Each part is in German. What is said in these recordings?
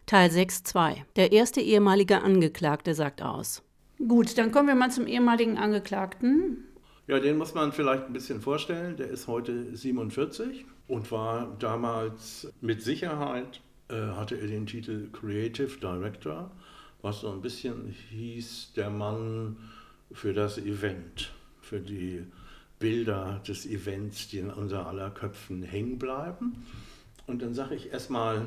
Teil 6.2. Der erste ehemalige Angeklagte sagt aus. Gut, dann kommen wir mal zum ehemaligen Angeklagten. Ja, den muss man vielleicht ein bisschen vorstellen. Der ist heute 47 und war damals mit Sicherheit, hatte er den Titel Creative Director, was so ein bisschen hieß, der Mann für das Event, für die Bilder des Events, die in unser aller Köpfen hängen bleiben. Und dann sage ich erstmal,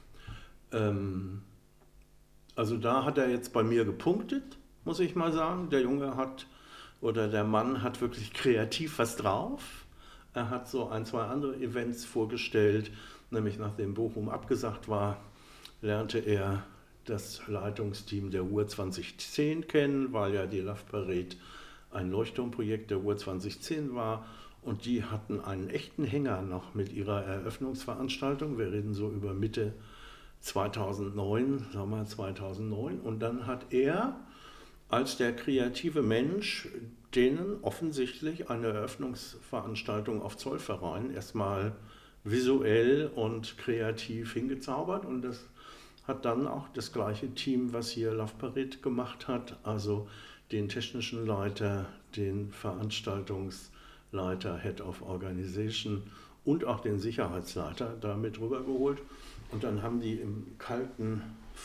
also da hat er jetzt bei mir gepunktet, muss ich mal sagen. Der Junge hat, oder der Mann hat wirklich kreativ was drauf. Er hat so ein, zwei andere Events vorgestellt, nämlich nachdem Bochum abgesagt war, lernte er das Leitungsteam der Ruhr 2010 kennen, weil ja die Love Parade ein Leuchtturmprojekt der Ruhr 2010 war. Und die hatten einen echten Hänger noch mit ihrer Eröffnungsveranstaltung. Wir reden so über Mitte 2009, Sommer 2009. Und dann hat er als der kreative Mensch denen offensichtlich eine Eröffnungsveranstaltung auf Zollverein erstmal visuell und kreativ hingezaubert. Und das hat dann auch das gleiche Team, was hier Love Parade gemacht hat, also den technischen Leiter, den Veranstaltungsleiter, Head of Organization und auch den Sicherheitsleiter da mit rübergeholt. Und dann haben die im kalten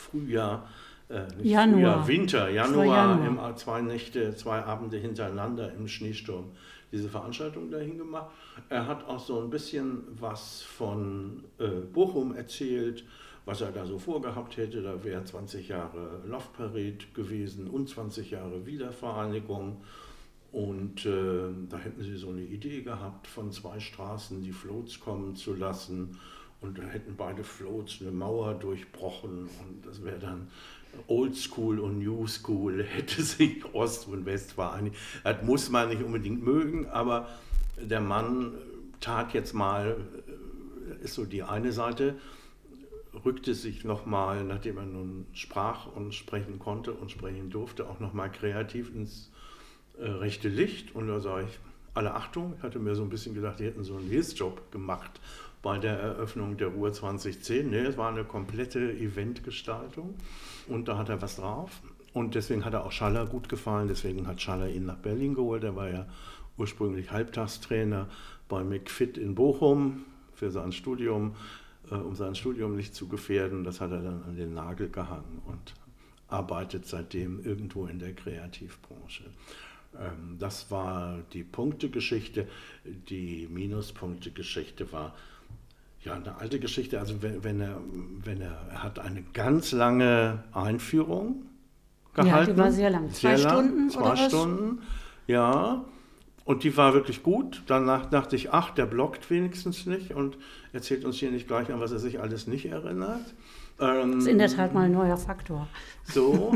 Januar, zwei Nächte, zwei Abende hintereinander im Schneesturm diese Veranstaltung dahin gemacht. Er hat auch so ein bisschen was von Bochum erzählt, was er da so vorgehabt hätte. Da wäre 20 Jahre Love Parade gewesen und 20 Jahre Wiedervereinigung. Und da hätten sie so eine Idee gehabt, von zwei Straßen die Floats kommen zu lassen. Und da hätten beide Floats eine Mauer durchbrochen. Und das wäre dann Old School und New School, hätte sich Ost und West vereinigt. Das muss man nicht unbedingt mögen, aber der Mann tat jetzt mal, ist so die eine Seite, rückte sich nochmal, nachdem er nun sprach und sprechen konnte und sprechen durfte, auch nochmal kreativ ins rechte Licht. Und da sage ich, alle Achtung, ich hatte mir so ein bisschen gedacht, die hätten so einen Hilfsjob gemacht bei der Eröffnung der Ruhr 2010. Nee, es war eine komplette Eventgestaltung und da hat er was drauf. Und deswegen hat er auch Schaller gut gefallen, deswegen hat Schaller ihn nach Berlin geholt. Er war ja ursprünglich Halbtagstrainer bei McFit in Bochum für sein Studium, um sein Studium nicht zu gefährden. Das hat er dann an den Nagel gehangen und arbeitet seitdem irgendwo in der Kreativbranche. Das war die Punktegeschichte. Die Minuspunktegeschichte war ja eine alte Geschichte. Also er hat eine ganz lange Einführung gehalten. Ja, die war sehr lang. Zwei Stunden oder was? 2 Stunden, ja. Und die war wirklich gut. Danach dachte ich, ach, der blockt wenigstens nicht und erzählt uns hier nicht gleich an, was er sich alles nicht erinnert. Das ist in der Tat mal ein neuer Faktor. So.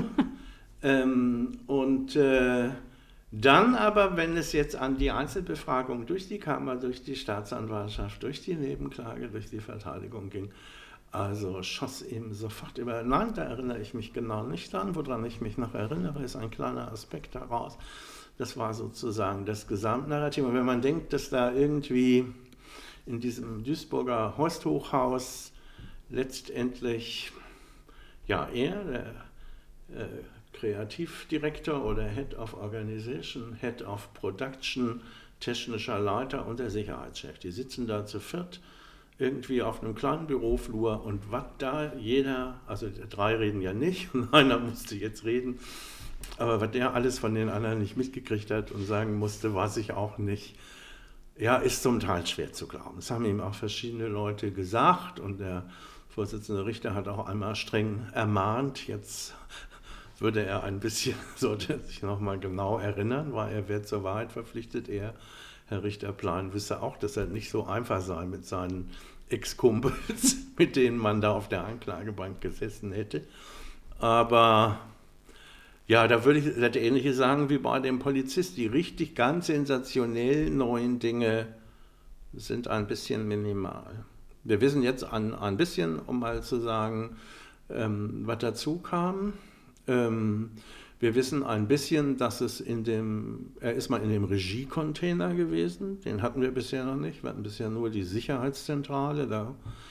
Dann aber, wenn es jetzt an die Einzelbefragung durch die Kammer, durch die Staatsanwaltschaft, durch die Nebenklage, durch die Verteidigung ging, also schoss ihm sofort über. Nein, da erinnere ich mich genau nicht dran. Woran ich mich noch erinnere, ist ein kleiner Aspekt daraus. Das war sozusagen das Gesamtnarrativ. Und wenn man denkt, dass da irgendwie in diesem Duisburger Horsthochhaus letztendlich, ja, der Kreativdirektor oder Head of Organization, Head of Production, technischer Leiter und der Sicherheitschef. Die sitzen da zu viert irgendwie auf einem kleinen Büroflur und was da jeder, also 3 reden ja nicht und einer musste jetzt reden, aber was der alles von den anderen nicht mitgekriegt hat und sagen musste, weiß ich auch nicht. Ja, ist zum Teil schwer zu glauben. Das haben ihm auch verschiedene Leute gesagt und der Vorsitzende Richter hat auch einmal streng ermahnt, jetzt würde er sollte er sich nochmal genau erinnern, weil er wäre zur Wahrheit verpflichtet. Herr Richter Plan, wisse auch, dass er nicht so einfach sei mit seinen Ex-Kumpels, mit denen man da auf der Anklagebank gesessen hätte. Aber ja, da würde ich das Ähnliche sagen wie bei dem Polizist. Die richtig ganz sensationell neuen Dinge sind ein bisschen minimal. Wir wissen jetzt ein bisschen, um mal zu sagen, was dazu kam. Wir wissen ein bisschen, dass er ist mal in dem Regiecontainer gewesen, den hatten wir bisher noch nicht, wir hatten bisher nur die Sicherheitszentrale, da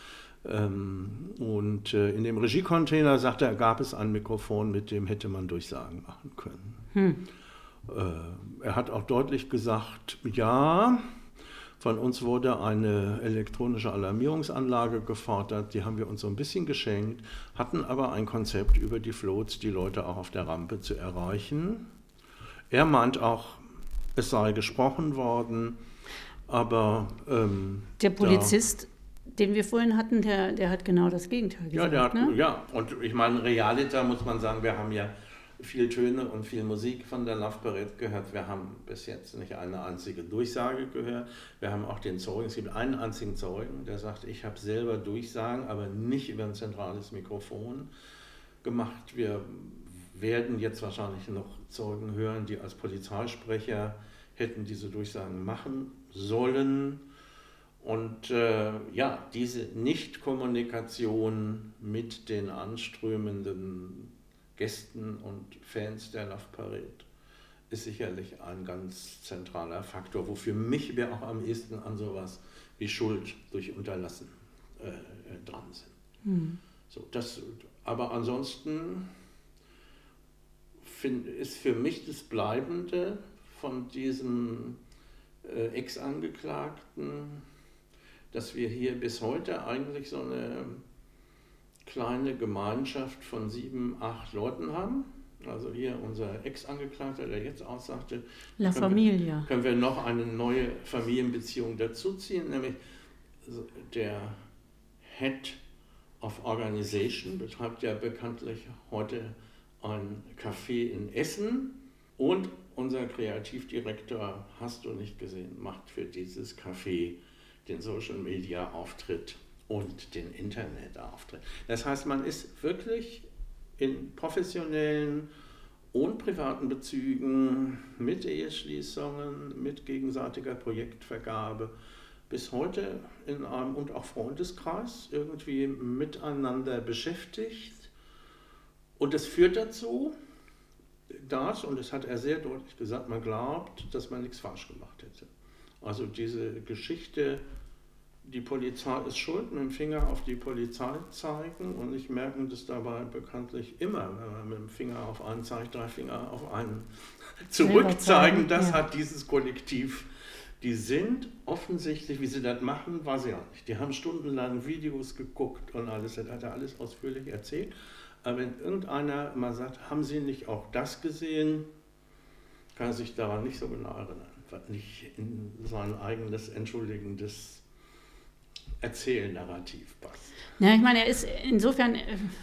Und in dem Regiecontainer, sagte er, gab es ein Mikrofon, mit dem hätte man Durchsagen machen können. Er hat auch deutlich gesagt, ja, von uns wurde eine elektronische Alarmierungsanlage gefordert, die haben wir uns so ein bisschen geschenkt, hatten aber ein Konzept über die Floats, die Leute auch auf der Rampe zu erreichen. Er meint auch, es sei gesprochen worden, aber... der Polizist, den wir vorhin hatten, der hat genau das Gegenteil gesagt. Ja, und ich meine, Realita muss man sagen, wir haben ja viel Töne und viel Musik von der Love Parade gehört. Wir haben bis jetzt nicht eine einzige Durchsage gehört. Wir haben auch den Zeugen, es gibt einen einzigen Zeugen, der sagt, ich habe selber Durchsagen, aber nicht über ein zentrales Mikrofon gemacht. Wir werden jetzt wahrscheinlich noch Zeugen hören, die als Polizeisprecher hätten diese Durchsagen machen sollen. Und diese Nichtkommunikation mit den anströmenden Gästen und Fans der Love Parade ist sicherlich ein ganz zentraler Faktor, wofür mich wir auch am ehesten an sowas wie Schuld durch Unterlassen dran sind. So, aber ansonsten ist für mich das Bleibende von diesem Ex-Angeklagten, dass wir hier bis heute eigentlich so eine kleine Gemeinschaft von 7, 8 Leuten haben. Also hier unser Ex-Angeklagter, der jetzt aussagte, La Familia. Können wir noch eine neue Familienbeziehung dazuziehen, nämlich der Head of Organization betreibt ja bekanntlich heute ein Café in Essen und unser Kreativdirektor, hast du nicht gesehen, macht für dieses Café den Social-Media-Auftritt und den Internetauftritt. Das heißt, man ist wirklich in professionellen und privaten Bezügen mit Eheschließungen, mit gegenseitiger Projektvergabe bis heute in einem und auch Freundeskreis irgendwie miteinander beschäftigt. Und das führt dazu, und das hat er sehr deutlich gesagt, man glaubt, dass man nichts falsch gemacht hätte. Also diese Geschichte, die Polizei ist schuld, mit dem Finger auf die Polizei zeigen und nicht merken, dass dabei bekanntlich immer, wenn man mit dem Finger auf einen zeigt, 3 Finger auf einen zurückzeigen, das hat dieses Kollektiv. Die sind offensichtlich, wie sie das machen, weiß ich auch nicht. Die haben stundenlang Videos geguckt und alles, das hat er alles ausführlich erzählt. Aber wenn irgendeiner mal sagt, haben Sie nicht auch das gesehen, kann er sich daran nicht so genau erinnern, was nicht in sein eigenes entschuldigendes Erzählnarrativ passt. Ja, ich meine, er ist insofern,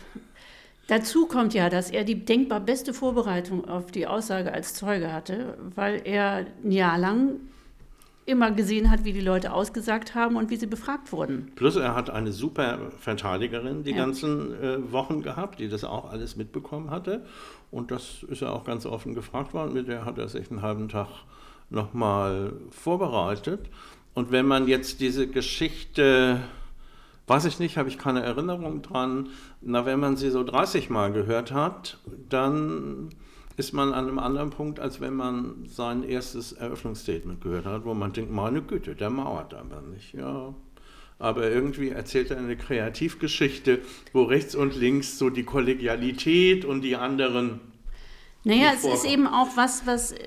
dazu kommt ja, dass er die denkbar beste Vorbereitung auf die Aussage als Zeuge hatte, weil er ein Jahr lang immer gesehen hat, wie die Leute ausgesagt haben und wie sie befragt wurden. Plus er hat eine super Verteidigerin die ganzen Wochen gehabt, die das auch alles mitbekommen hatte. Und das ist ja auch ganz offen gefragt worden. Mit der hat er sich einen halben Tag nochmal vorbereitet. Und wenn man jetzt diese Geschichte, weiß ich nicht, habe ich keine Erinnerung dran, wenn man sie so 30 Mal gehört hat, dann ist man an einem anderen Punkt, als wenn man sein erstes Eröffnungsstatement gehört hat, wo man denkt, meine Güte, der mauert aber nicht. Ja. Aber irgendwie erzählt er eine Kreativgeschichte, wo rechts und links so die Kollegialität und die anderen... Naja, es ist eben auch was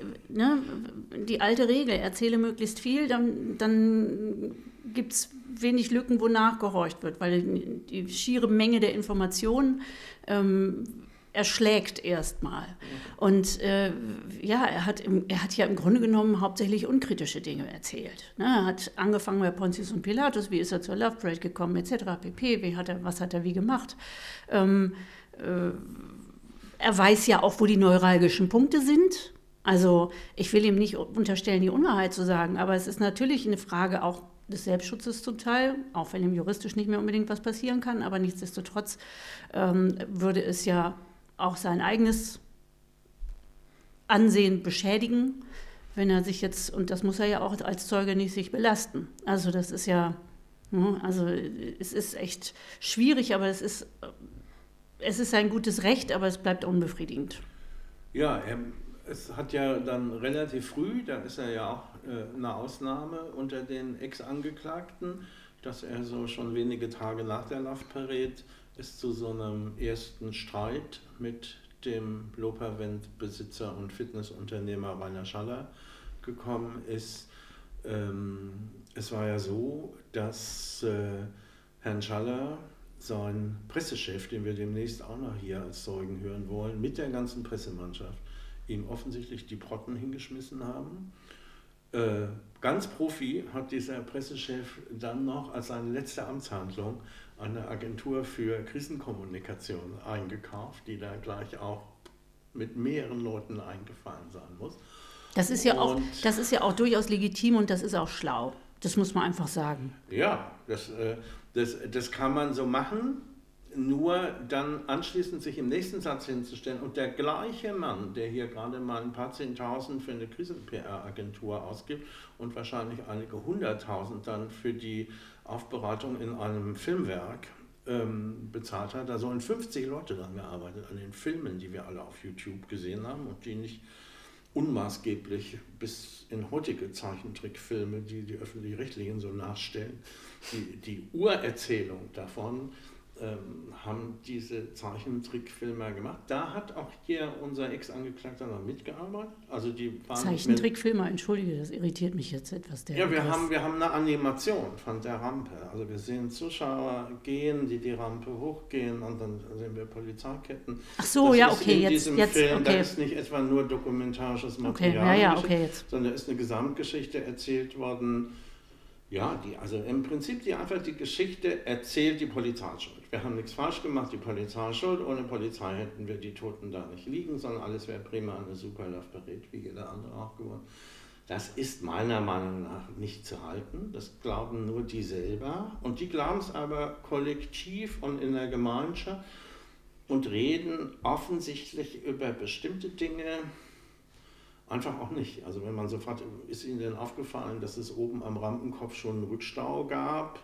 die alte Regel, erzähle möglichst viel, dann gibt es wenig Lücken, wo nachgehorcht wird, weil die schiere Menge der Informationen erschlägt erstmal. Und er hat ja im Grunde genommen hauptsächlich unkritische Dinge erzählt. Ne? Er hat angefangen bei Pontius und Pilatus, wie ist er zur Love Parade gekommen, etc. pp. Was hat er wie gemacht? Er weiß ja auch, wo die neuralgischen Punkte sind. Also ich will ihm nicht unterstellen, die Unwahrheit zu sagen, aber es ist natürlich eine Frage auch des Selbstschutzes zum Teil, auch wenn ihm juristisch nicht mehr unbedingt was passieren kann, aber nichtsdestotrotz würde es ja auch sein eigenes Ansehen beschädigen, wenn er sich jetzt, und das muss er ja auch als Zeuge nicht sich belasten. Also das ist ja, also es ist echt schwierig, aber es ist sein gutes Recht, aber es bleibt unbefriedigend. Ja, es hat ja dann relativ früh, da ist er ja auch eine Ausnahme unter den Ex-Angeklagten, dass er so schon wenige Tage nach der Love Parade es zu so einem ersten Streit mit dem Lopervent-Besitzer und Fitnessunternehmer Rainer Schaller gekommen ist. Es war ja so, dass Herrn Schaller, sein Pressechef, den wir demnächst auch noch hier als Zeugen hören wollen, mit der ganzen Pressemannschaft, ihm offensichtlich die Protten hingeschmissen haben. Ganz Profi hat dieser Pressechef dann noch als seine letzte Amtshandlung eine Agentur für Krisenkommunikation eingekauft, die da gleich auch mit mehreren Leuten eingefallen sein muss. Das ist ja auch durchaus legitim und das ist auch schlau. Das muss man einfach sagen. Ja, das kann man so machen, nur dann anschließend sich im nächsten Satz hinzustellen und der gleiche Mann, der hier gerade mal ein paar 10.000 für eine Krisen-PR-Agentur ausgibt und wahrscheinlich einige 100.000 dann für die Aufbereitung in einem Filmwerk bezahlt hat, da sollen 50 Leute dran gearbeitet an den Filmen, die wir alle auf YouTube gesehen haben und die nicht unmaßgeblich bis in heutige Zeichentrickfilme, die die Öffentlich-Rechtlichen so nachstellen, die Urerzählung davon haben diese Zeichentrickfilmer gemacht. Da hat auch hier unser Ex-Angeklagter noch mitgearbeitet. Also die waren Zeichentrickfilmer, entschuldige, das irritiert mich jetzt etwas. Ja, wir haben eine Animation von der Rampe. Also wir sehen Zuschauer gehen, die Rampe hochgehen und dann sehen wir Polizeiketten. Ach so, das ja, ist okay, in jetzt. diesem Film, okay. Da ist nicht etwa nur dokumentarisches Material, okay, ja, okay, jetzt. sondern da ist eine Gesamtgeschichte erzählt worden. Ja, also im Prinzip einfach die Geschichte erzählt die Polizei schuld. Wir haben nichts falsch gemacht, die Polizei schuld. Ohne Polizei hätten wir die Toten da nicht liegen, sondern alles wäre prima eine super Love Parade, wie jeder andere auch geworden. Das ist meiner Meinung nach nicht zu halten. Das glauben nur die selber. Und die glauben es aber kollektiv und in der Gemeinschaft und reden offensichtlich über bestimmte Dinge einfach auch nicht. Also wenn man so fragt, ist Ihnen denn aufgefallen, dass es oben am Rampenkopf schon einen Rückstau gab?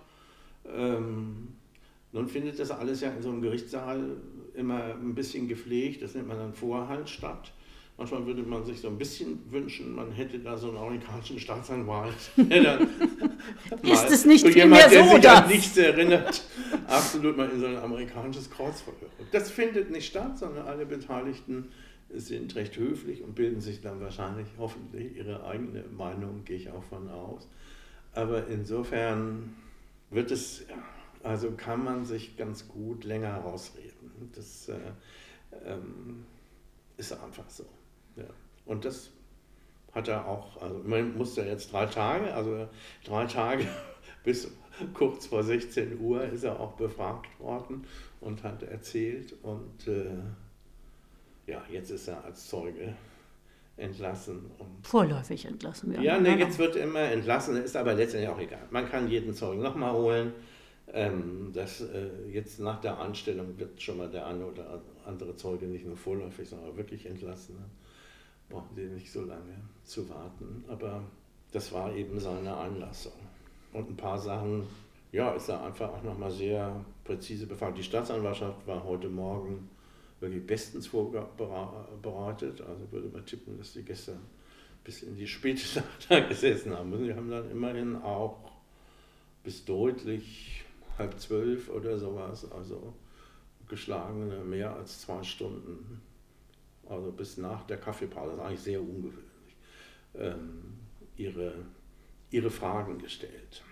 Nun findet das alles ja in so einem Gerichtssaal immer ein bisschen gepflegt, das nennt man dann Vorhalt statt. Manchmal würde man sich so ein bisschen wünschen, man hätte da so einen amerikanischen Staatsanwalt, der dann ist es nicht jemand, der sich das? an nichts erinnert, absolut mal in so ein amerikanisches Kreuzverhör. Das findet nicht statt, sondern alle Beteiligten sind recht höflich und bilden sich dann wahrscheinlich hoffentlich ihre eigene Meinung, gehe ich auch von aus. Aber insofern kann man sich ganz gut länger rausreden. Das ist einfach so. Ja. Und das hat er auch, also man musste jetzt 3 Tage bis kurz vor 16 Uhr ist er auch befragt worden und hat erzählt und jetzt ist er als Zeuge entlassen. Vorläufig entlassen werden. Ja, jetzt wird immer entlassen, ist aber letztendlich auch egal. Man kann jeden Zeugen nochmal holen. Jetzt nach der Anstellung wird schon mal der eine oder andere Zeuge nicht nur vorläufig, sondern wirklich entlassen. Brauchen Sie nicht so lange zu warten. Aber das war eben seine Einlassung. Und ein paar Sachen, ist er einfach auch nochmal sehr präzise befragt. Die Staatsanwaltschaft war heute Morgen wirklich bestens vorbereitet. Also würde man tippen, dass die gestern bis in die späte Nacht da gesessen haben. Sie haben dann immerhin auch bis deutlich 11:30 oder sowas, also geschlagene mehr als 2 Stunden, also bis nach der Kaffeepause, das ist eigentlich sehr ungewöhnlich, ihre Fragen gestellt.